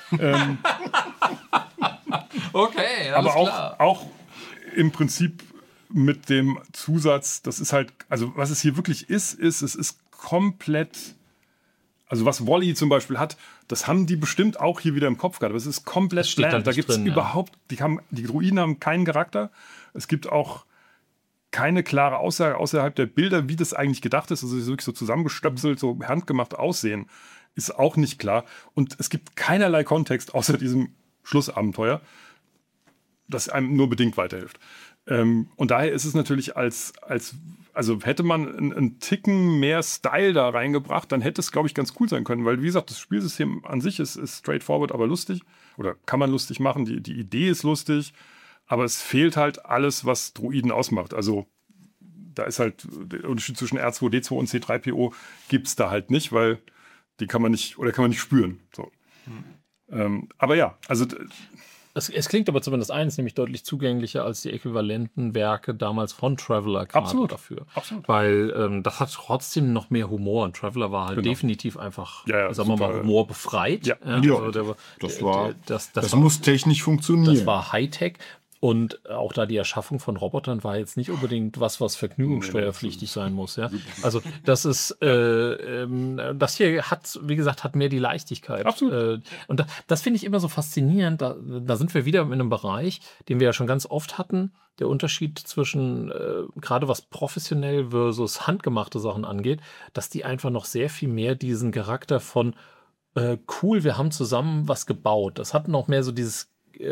A: Okay,
C: aber auch im Prinzip mit dem Zusatz, das ist halt, also was es hier wirklich ist, es ist komplett, also was Wally zum Beispiel hat, das haben die bestimmt auch hier wieder im Kopf gehabt, aber es ist komplett bland. Da gibt es überhaupt, die Druiden haben keinen Charakter, es gibt auch keine klare Aussage außerhalb der Bilder, wie das eigentlich gedacht ist, also es ist wirklich so zusammengestöpselt, so handgemacht aussehen, ist auch nicht klar und es gibt keinerlei Kontext außer diesem Schlussabenteuer, das einem nur bedingt weiterhilft. Und daher ist es natürlich also hätte man einen Ticken mehr Style da reingebracht, dann hätte es, glaube ich, ganz cool sein können, weil, wie gesagt, das Spielsystem an sich ist straightforward, aber lustig oder kann man lustig machen, die Idee ist lustig, aber es fehlt halt alles, was Druiden ausmacht. Also da ist halt der Unterschied zwischen R2D2 und C3PO gibt es da halt nicht, weil die kann man nicht spüren. So. Aber ja, also
A: es klingt aber zumindest eins, nämlich deutlich zugänglicher als die äquivalenten Werke damals von Traveller gerade dafür.
C: Absolut.
A: Weil das hat trotzdem noch mehr Humor und Traveller war halt definitiv einfach, sagen wir mal, Humor befreit.
B: Ja. Also das muss technisch funktionieren.
A: Das war Hightech. Und auch da die Erschaffung von Robotern war jetzt nicht unbedingt was vergnügungssteuerpflichtig sein muss. Ja? Also das ist, das hier hat mehr die Leichtigkeit.
C: Absolut.
A: Und das finde ich immer so faszinierend. Da sind wir wieder in einem Bereich, den wir ja schon ganz oft hatten. Der Unterschied zwischen, gerade was professionell versus handgemachte Sachen angeht, dass die einfach noch sehr viel mehr diesen Charakter von cool, wir haben zusammen was gebaut. Das hat noch mehr so dieses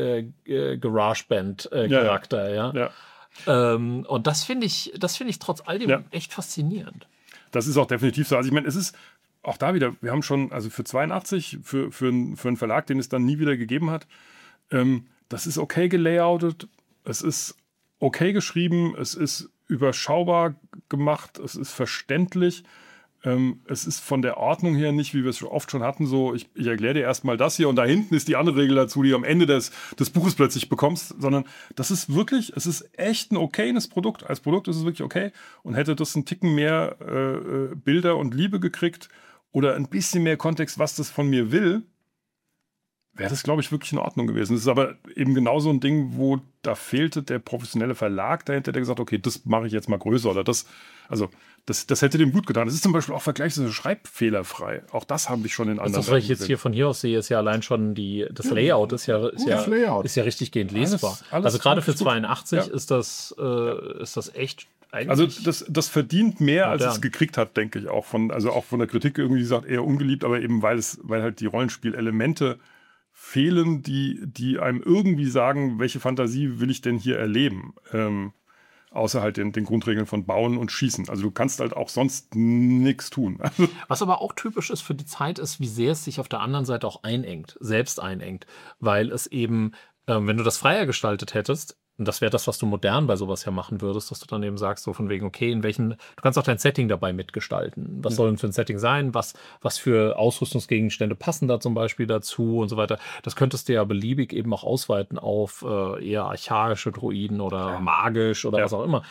A: GarageBand-Charakter, ja. Und das finde ich trotz all dem echt faszinierend.
C: Das ist auch definitiv so. Also ich meine, es ist auch da wieder, wir haben schon, also für 82, für einen Verlag, den es dann nie wieder gegeben hat, das ist okay gelayoutet, es ist okay geschrieben, es ist überschaubar gemacht, es ist verständlich. Es ist von der Ordnung her nicht, wie wir es oft schon hatten, so, ich erkläre dir erstmal das hier und da hinten ist die andere Regel dazu, die du am Ende des Buches plötzlich bekommst, sondern das ist wirklich, es ist echt ein okayes Produkt. Als Produkt ist es wirklich okay und hätte das einen Ticken mehr Bilder und Liebe gekriegt oder ein bisschen mehr Kontext, was das von mir will, wäre das, glaube ich, wirklich in Ordnung gewesen. Das ist aber eben genau so ein Ding, wo da fehlte der professionelle Verlag dahinter, der gesagt hat, okay, das mache ich jetzt mal größer oder das hätte dem gut getan. Das ist zum Beispiel auch vergleichsweise schreibfehlerfrei. Auch das habe ich schon in anderen.
A: Das, was ich jetzt hier von hier aus sehe, ist ja allein schon das Layout ist ja richtig gehend lesbar. Also gerade für 82 ist das echt.
C: Also das verdient mehr, modern, als es gekriegt hat, denke ich auch. Auch von der Kritik irgendwie gesagt, eher ungeliebt, aber eben weil halt die Rollenspielelemente fehlen, die einem irgendwie sagen, welche Fantasie will ich denn hier erleben? Außer halt den Grundregeln von Bauen und Schießen. Also du kannst halt auch sonst nichts tun.
A: Was aber auch typisch ist für die Zeit, ist, wie sehr es sich auf der anderen Seite auch selbst einengt. Weil es eben, wenn du das freier gestaltet hättest, und das wäre das, was du modern bei sowas ja machen würdest, dass du dann eben sagst, so von wegen, okay, du kannst auch dein Setting dabei mitgestalten. Was soll denn für ein Setting sein? Was für Ausrüstungsgegenstände passen da zum Beispiel dazu und so weiter. Das könntest du ja beliebig eben auch ausweiten auf eher archaische Druiden oder magisch oder was auch immer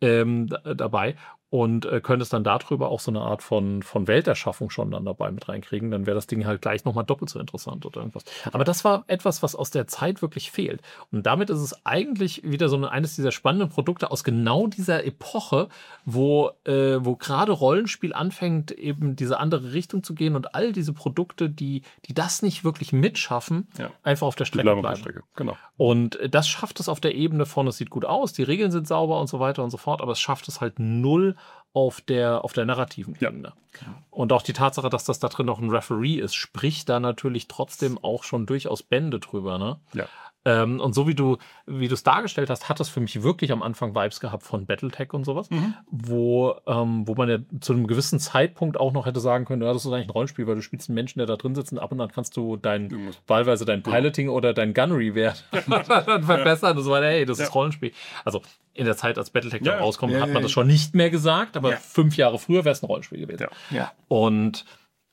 A: dabei. Und könntest dann darüber auch so eine Art von Welterschaffung schon dann dabei mit reinkriegen, dann wäre das Ding halt gleich nochmal doppelt so interessant oder irgendwas. Aber das war etwas, was aus der Zeit wirklich fehlt. Und damit ist es eigentlich wieder so eines dieser spannenden Produkte aus genau dieser Epoche, wo gerade Rollenspiel anfängt, eben diese andere Richtung zu gehen und all diese Produkte, die das nicht wirklich mitschaffen, einfach auf der Strecke bleiben.
C: Genau.
A: Und das schafft es auf der Ebene von, es sieht gut aus, die Regeln sind sauber und so weiter und so fort, aber es schafft es halt null auf der narrativen Ebene. Ja. Und auch die Tatsache, dass das da drin noch ein Referee ist, spricht da natürlich trotzdem auch schon durchaus Bände drüber. Ne?
C: Ja.
A: Und so wie du es dargestellt hast, hat das für mich wirklich am Anfang Vibes gehabt von Battletech und sowas, wo man ja zu einem gewissen Zeitpunkt auch noch hätte sagen können, ja, das ist eigentlich ein Rollenspiel, weil du spielst einen Menschen, der da drin sitzt und ab und an kannst du wahlweise dein Piloting oder dein Gunnery-Wert verbessern und so weiter. Hey, das ist Rollenspiel. Also in der Zeit, als Battletech da rauskommt, hat man das schon nicht mehr gesagt, aber 5 Jahre früher wäre es ein Rollenspiel gewesen.
B: Ja.
A: Und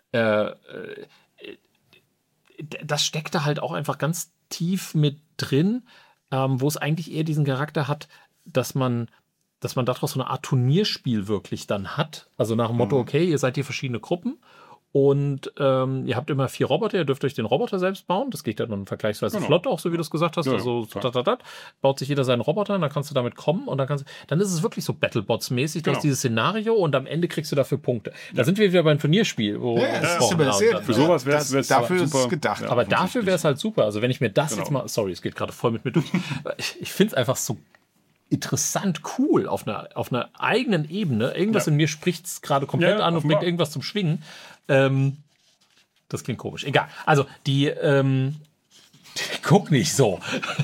A: das steckte halt auch einfach ganz tief mit drin, wo es eigentlich eher diesen Charakter hat, dass man daraus so eine Art Turnierspiel wirklich dann hat. Also nach dem Motto, okay, ihr seid hier verschiedene Gruppen und ihr habt immer 4 Roboter, ihr dürft euch den Roboter selbst bauen. Das geht dann vergleichsweise flott auch, so wie du es gesagt hast. Also baut sich jeder seinen Roboter und dann kannst du damit kommen und dann ist es wirklich so Battlebots-mäßig. Du hast dieses Szenario und am Ende kriegst du dafür Punkte. Da sind wir wieder beim Turnierspiel.
C: Für sowas wäre es
B: dafür ist es gedacht.
A: Aber dafür wäre es halt super. Also wenn ich mir das jetzt mal, sorry, es geht gerade voll mit mir durch. Ich finde es einfach so interessant, cool auf einer eigenen Ebene. Irgendwas in mir spricht es gerade komplett an und bringt irgendwas zum Schwingen. Das klingt komisch. Egal. Also, guck nicht so.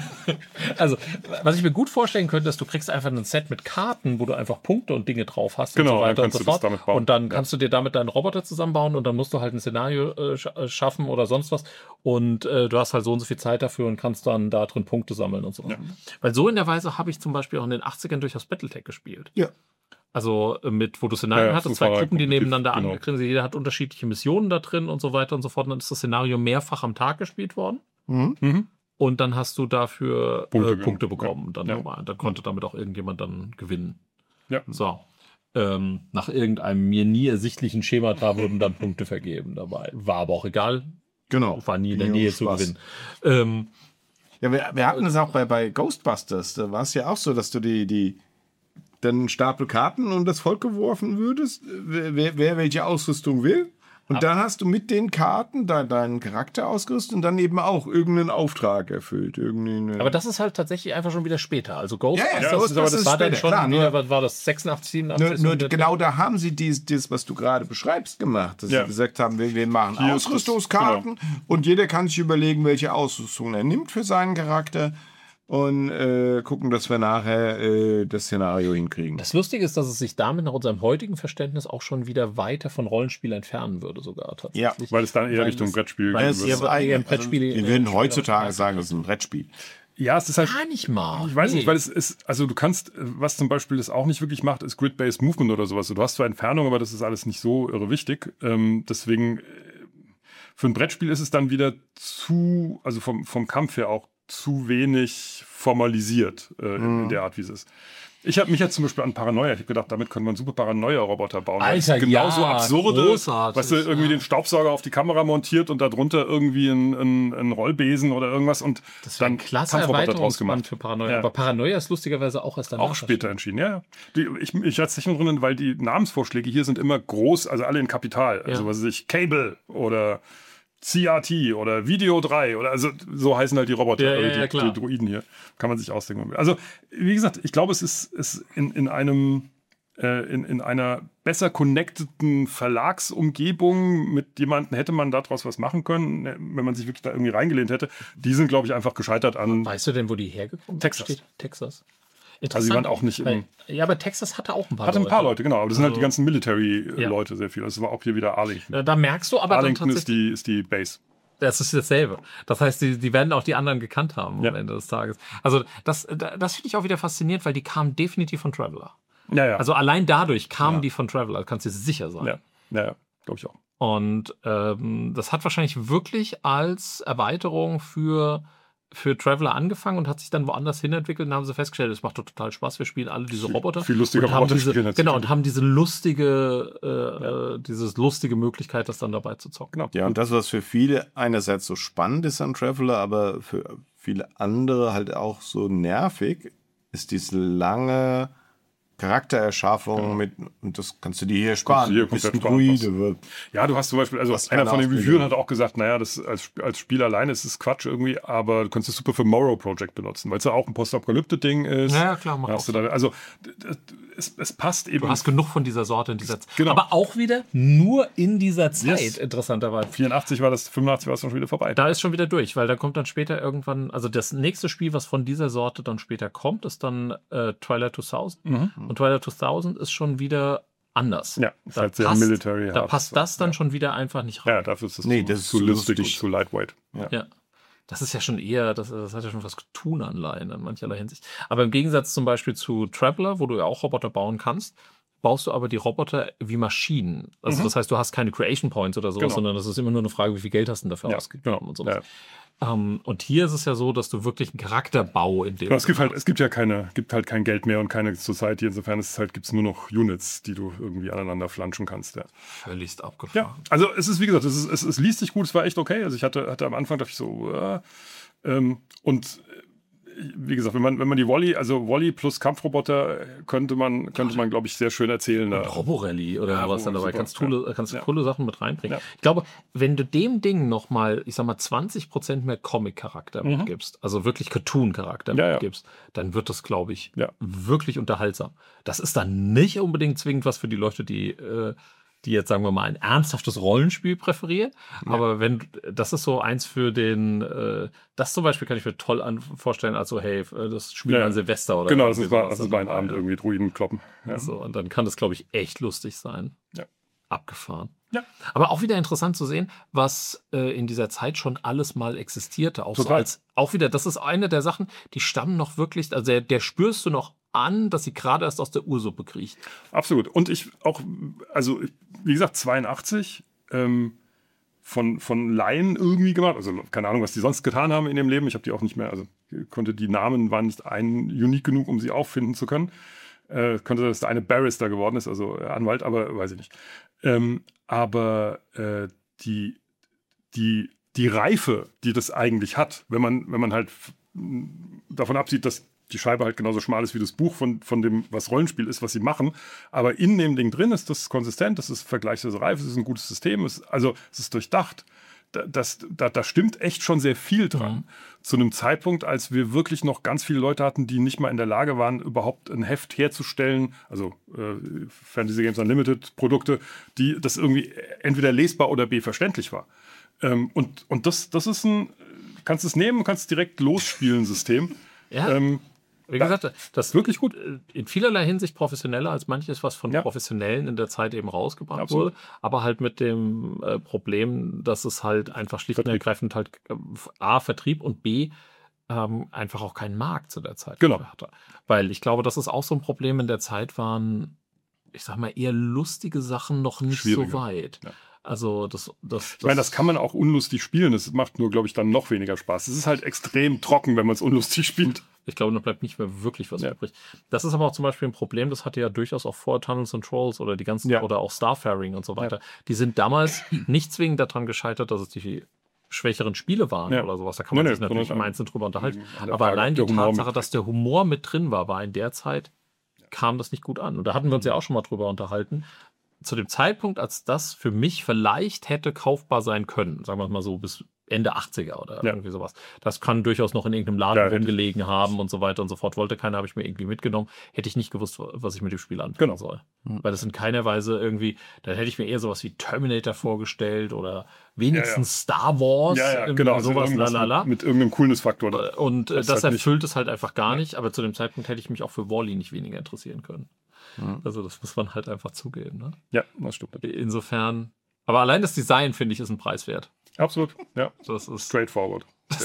A: Also, was ich mir gut vorstellen könnte, ist, du kriegst einfach ein Set mit Karten, wo du einfach Punkte und Dinge drauf hast.
C: Genau,
A: und so weiter
C: dann kannst
A: und so
C: du das
A: fort.
C: damit bauen.
A: Und dann kannst du dir damit deinen Roboter zusammenbauen und dann musst du halt ein Szenario schaffen oder sonst was. Und du hast halt so und so viel Zeit dafür und kannst dann da drin Punkte sammeln und so. Ja. Weil so in der Weise habe ich zum Beispiel auch in den 80ern durchaus Battletech gespielt.
B: Ja.
A: Also wo du Szenarien hattest, 2 Gruppen, die nebeneinander angegriffen sind. Jeder hat unterschiedliche Missionen da drin und so weiter und so fort. Und dann ist das Szenario mehrfach am Tag gespielt worden. Und dann hast du dafür Punkte bekommen. Dann konnte damit auch irgendjemand dann gewinnen.
C: Ja.
A: So. Nach irgendeinem mir nie ersichtlichen Schema wurden dann Punkte vergeben dabei. War aber auch egal.
B: Genau.
A: War nie in der Nähe zu gewinnen.
B: Wir hatten es auch bei Ghostbusters. Da war es ja auch so, dass du dann einen Stapel Karten um das Volk geworfen würdest, wer welche Ausrüstung will. Und dann hast du mit den Karten deinen Charakter ausgerüstet und dann eben auch irgendeinen Auftrag erfüllt.
A: Aber das ist halt tatsächlich einfach schon wieder später. Also
B: Ghostbusters,
A: das war dann schon, war das 86, 87?
B: Nur genau da haben sie das, was du gerade beschreibst, gemacht. Dass sie gesagt haben, wir machen hier Ausrüstungskarten und jeder kann sich überlegen, welche Ausrüstung er nimmt für seinen Charakter. Und gucken, dass wir nachher das Szenario hinkriegen.
A: Das Lustige ist, dass es sich damit nach unserem heutigen Verständnis auch schon wieder weiter von Rollenspiel entfernen würde sogar tatsächlich.
B: Ja,
C: weil es dann eher Richtung Brettspiel geht.
B: Wir würden heutzutage sagen, es ist ein Brettspiel.
C: Ja, es ist halt.
A: Gar nicht mal.
C: Ich weiß nicht, weil es ist, also du kannst, was zum Beispiel das auch nicht wirklich macht, ist Grid-Based Movement oder sowas. Du hast zwar Entfernung, aber das ist alles nicht so irre wichtig. Deswegen, für ein Brettspiel ist es dann wieder also vom Kampf her auch zu wenig formalisiert in der Art, wie es ist. Ich habe mich jetzt zum Beispiel an Paranoia, ich habe gedacht, damit könnte man super Paranoia-Roboter bauen.
A: Alter,
C: genauso absurde,
A: großartig.
C: weißt du, irgendwie den Staubsauger auf die Kamera montiert und darunter irgendwie einen Rollbesen oder irgendwas und
A: das
C: dann
A: klasse Erweiterungsband für Paranoia. Ja. Aber Paranoia ist lustigerweise auch erst danach.
C: Auch später entschieden, ja. Ich hatte es nicht nur drin, weil die Namensvorschläge hier sind immer groß, also alle in Kapital. Also was weiß ich, Cable oder CRT oder Video 3 oder also so heißen halt die Roboter, die Droiden hier. Kann man sich ausdenken. Also, wie gesagt, ich glaube, es ist in einer besser connecteden Verlagsumgebung mit jemandem hätte man daraus was machen können, wenn man sich wirklich da irgendwie reingelehnt hätte. Die sind, glaube ich, einfach gescheitert an.
A: Weißt du denn, wo die hergekommen sind? Texas.
C: Also die waren auch nicht
A: ja, aber Texas hatte auch ein paar
C: Leute, genau. Aber das sind halt die ganzen Military-Leute sehr viel. Das war auch hier wieder Arlington.
A: Da merkst du aber
C: Arlington ist die Base.
A: Das ist dasselbe. Das heißt, die werden auch die anderen gekannt haben am Ende des Tages. Also das finde ich auch wieder faszinierend, weil die kamen definitiv von Traveller.
C: Ja.
A: Also allein dadurch kamen die von Traveller, kannst du dir sicher sein.
C: Ja, glaube ich auch.
A: Und das hat wahrscheinlich wirklich als Erweiterung für Traveller angefangen und hat sich dann woanders hin entwickelt und haben sie festgestellt, es macht total Spaß, wir spielen alle diese Roboter.
C: Viel lustiger Roboter.
A: Genau, und haben diese lustige Möglichkeit, das dann dabei zu zocken.
B: Genau. Ja, und das, was für viele einerseits so spannend ist an Traveller, aber für viele andere halt auch so nervig, ist diese lange Charaktererschaffung und das kannst du dir hier sparen.
C: Hier komplett sparen. Ja, du hast zum Beispiel, also einer von den Reviewern hat auch gesagt, naja, das als Spiel alleine ist es Quatsch irgendwie, aber du kannst es super für Morrow Project benutzen, weil es ja auch ein Postapokalypte-Ding ist.
A: Ja, klar,
C: hast du da, also es passt eben.
A: Du hast genug von dieser Sorte in dieser Zeit.
C: Genau.
A: Aber auch wieder nur in dieser Zeit, interessanterweise.
C: 85 war das, 85 war es schon wieder vorbei.
A: Da ist schon wieder durch, weil da kommt dann später irgendwann, also das nächste Spiel, was von dieser Sorte dann später kommt, ist dann Twilight 2000. Und Twilight 2000 ist schon wieder anders.
C: Ja, ist
A: da
C: halt sehr
A: passt,
C: military.
A: Da passt das dann schon wieder einfach nicht rein.
C: Ja, dafür ist es
B: das ist
C: zu lustig und
B: lustig.
C: zu lightweight.
A: Ja. Das ist ja schon eher, das hat ja schon was Cartoon-Anleihen in mancherlei Hinsicht. Aber im Gegensatz zum Beispiel zu Traveler, wo du ja auch Roboter bauen kannst, baust du aber die Roboter wie Maschinen. Also das heißt, du hast keine Creation Points oder sowas, sondern das ist immer nur eine Frage, wie viel Geld hast du dafür ausgenommen und sowas.
C: Ja.
A: Und hier ist es ja so, dass du wirklich einen Charakterbau in dem.
C: Es gibt halt kein Geld mehr und keine Society. Insofern gibt es nur noch Units, die du irgendwie aneinander flanschen kannst. Ja.
A: Völligst abgefahren.
C: Ja, also es ist, wie gesagt, es liest sich gut, es war echt okay. Also ich hatte am Anfang, dachte ich so, und wie gesagt, wenn man die Wall-E plus Kampfroboter könnte man, glaube ich, sehr schön erzählen.
A: Roborally oder was dann dabei. Kannst coole Sachen mit reinbringen.
C: Ja.
A: Ich glaube, wenn du dem Ding nochmal, ich sag mal, 20% mehr Comic-Charakter mitgibst, also wirklich Cartoon-Charakter mitgibst, dann wird das, glaube ich, wirklich unterhaltsam. Das ist dann nicht unbedingt zwingend was für die Leute, die jetzt, sagen wir mal, ein ernsthaftes Rollenspiel präferieren. Aber das ist so eins für den, das zum Beispiel kann ich mir toll vorstellen, also hey, das Spiel an Silvester oder
C: genau, das ist bei einem Abend irgendwie Druiden kloppen. Ja.
A: So, und dann kann das, glaube ich, echt lustig sein.
C: Ja.
A: Abgefahren.
C: Ja.
A: Aber auch wieder interessant zu sehen, was in dieser Zeit schon alles mal existierte. Auch
C: Total.
A: das ist eine der Sachen, die stammen noch wirklich, also der spürst du noch an, dass sie gerade erst aus der Ursuppe kriecht.
C: Absolut. Und wie gesagt, 82 von Laien irgendwie gemacht. Also keine Ahnung, was die sonst getan haben in dem Leben. Ich habe die auch nicht mehr, also die Namen waren nicht unique genug, um sie auffinden zu können. Könnte sein, dass der eine Barrister geworden ist, also Anwalt, aber weiß ich nicht. Aber die Reife, die das eigentlich hat, wenn man halt davon absieht, dass die Scheibe halt genauso schmal ist wie das Buch von dem, was Rollenspiel ist, was sie machen. Aber in dem Ding drin ist das konsistent, das ist vergleichsweise reif, es ist ein gutes System, es ist durchdacht. Da stimmt echt schon sehr viel dran. Zu einem Zeitpunkt, als wir wirklich noch ganz viele Leute hatten, die nicht mal in der Lage waren, überhaupt ein Heft herzustellen, also Fantasy Games Unlimited Produkte, die das irgendwie entweder lesbar oder B verständlich war. Und das ist kannst es nehmen, kannst es direkt losspielen, System.
A: Ja. Wie gesagt, das ist wirklich gut. In vielerlei Hinsicht professioneller als manches, was von Professionellen in der Zeit eben rausgebracht wurde. Aber halt mit dem Problem, dass es halt einfach schlicht und ergreifend halt A, Vertrieb und B, einfach auch keinen Markt zu der Zeit hatte. Weil ich glaube, das ist auch so ein Problem in der Zeit, waren, ich sag mal, eher lustige Sachen noch nicht so weit. Ja. Also ich meine, das kann man auch unlustig spielen. Das macht nur, glaube ich, dann noch weniger Spaß. Es ist halt extrem trocken, wenn man es unlustig spielt. Ich glaube, da bleibt nicht mehr wirklich was übrig. Das ist aber auch zum Beispiel ein Problem, das hatte ja durchaus auch vor Tunnels and Trolls oder die ganzen, oder auch Starfaring und so weiter. Die sind damals nicht zwingend daran gescheitert, dass es die schwächeren Spiele waren oder sowas. Da kann man sich natürlich im Einzelnen drüber unterhalten. Aber allein die Tatsache, dass der Humor mit drin war in der Zeit, kam das nicht gut an. Und da hatten wir uns ja auch schon mal drüber unterhalten. Zu dem Zeitpunkt, als das für mich vielleicht hätte kaufbar sein können, sagen wir mal so bis Ende 80er oder irgendwie sowas. Das kann durchaus noch in irgendeinem Laden rumgelegen haben und so weiter und so fort. Wollte keiner, habe ich mir irgendwie mitgenommen. Hätte ich nicht gewusst, was ich mit dem Spiel anfangen soll. Weil das in keiner Weise irgendwie, da hätte ich mir eher sowas wie Terminator vorgestellt oder wenigstens Star Wars.
C: Genau.
A: Sowas,
C: mit irgendeinem Coolness-Faktor.
A: Und das halt erfüllt es halt einfach gar nicht. Aber zu dem Zeitpunkt hätte ich mich auch für Wall-E nicht weniger interessieren können. Also das muss man halt einfach zugeben. Ne?
C: Ja, das stimmt.
A: Insofern, aber allein das Design, finde ich, ist ein Preis wert.
C: Absolut, ja.
A: Das ist
C: straightforward.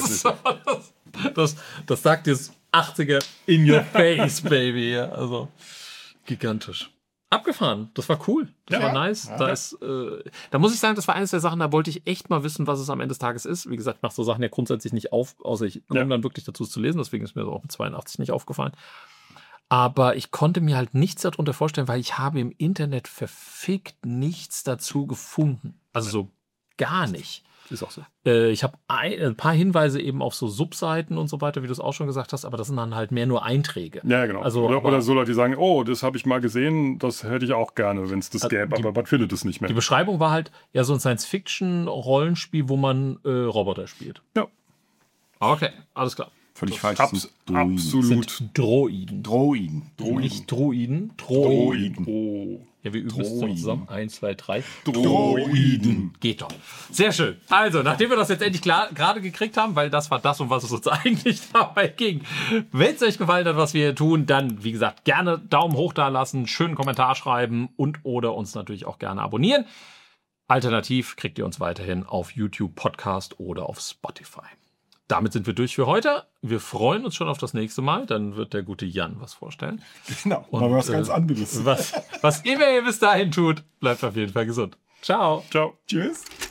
A: Das sagt dir 80er in your face, baby. Also gigantisch. Abgefahren. Das war cool. Das war nice. Da muss ich sagen, das war eines der Sachen, da wollte ich echt mal wissen, was es am Ende des Tages ist. Wie gesagt, ich mache so Sachen ja grundsätzlich nicht auf, außer ich komme dann wirklich dazu zu lesen. Deswegen ist mir so auch mit 82 nicht aufgefallen. Aber ich konnte mir halt nichts darunter vorstellen, weil ich habe im Internet verfickt nichts dazu gefunden. Also so gar nicht.
C: Ist auch so.
A: Ich habe ein paar Hinweise eben auf so Subseiten und so weiter, wie du es auch schon gesagt hast, aber das sind dann halt mehr nur Einträge.
C: Ja, genau.
A: Also,
C: oder so Leute, die sagen, oh, das habe ich mal gesehen, das hätte ich auch gerne, wenn es das gäbe, aber man findet es nicht mehr.
A: Die Beschreibung war halt ja so ein Science-Fiction-Rollenspiel, wo man Roboter spielt.
C: Ja.
A: Okay, alles klar.
B: Völlig falsch.
C: Absolut.
A: Sind Droiden.
B: Droiden.
A: Nicht Druiden.
B: Droiden.
C: Oh.
A: Ja, wir üben es zusammen. 1, 2, 3.
B: Droiden.
A: Geht doch. Sehr schön. Also, nachdem wir das jetzt endlich gerade gekriegt haben, weil das war das, um was es uns eigentlich dabei ging. Wenn es euch gefallen hat, was wir hier tun, dann, wie gesagt, gerne Daumen hoch da lassen, schönen Kommentar schreiben und oder uns natürlich auch gerne abonnieren. Alternativ kriegt ihr uns weiterhin auf YouTube, Podcast oder auf Spotify. Damit sind wir durch für heute. Wir freuen uns schon auf das nächste Mal. Dann wird der gute Jan was vorstellen.
B: Genau, mal was ganz anderes.
A: Was immer ihr bis dahin tut, bleibt auf jeden Fall gesund. Ciao.
C: Ciao.
B: Tschüss.